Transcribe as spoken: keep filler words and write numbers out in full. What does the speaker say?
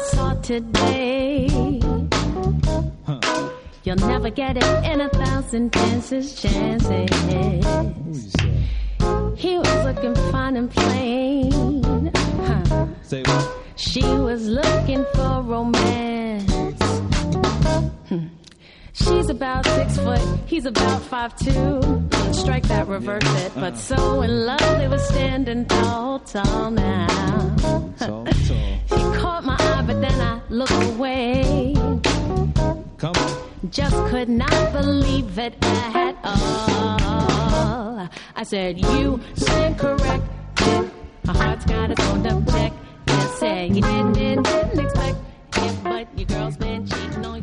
saw today. Huh. You'll never get it in a thousand chances, chances. He was looking fine and plain. Huh. Say what? She was looking for romance. Hmm. She's about six foot, he's about five two. Strike that, reverse yeah. it. But uh-huh. so in love, they were standing tall, tall now. Tall, tall. She caught my eye, but then I looked away. Come on. Just could not believe it at all. I said, you stand correct. My heart's got its own dumb check. You say you didn't, didn't, didn't expect it, but your girl's been cheating on you.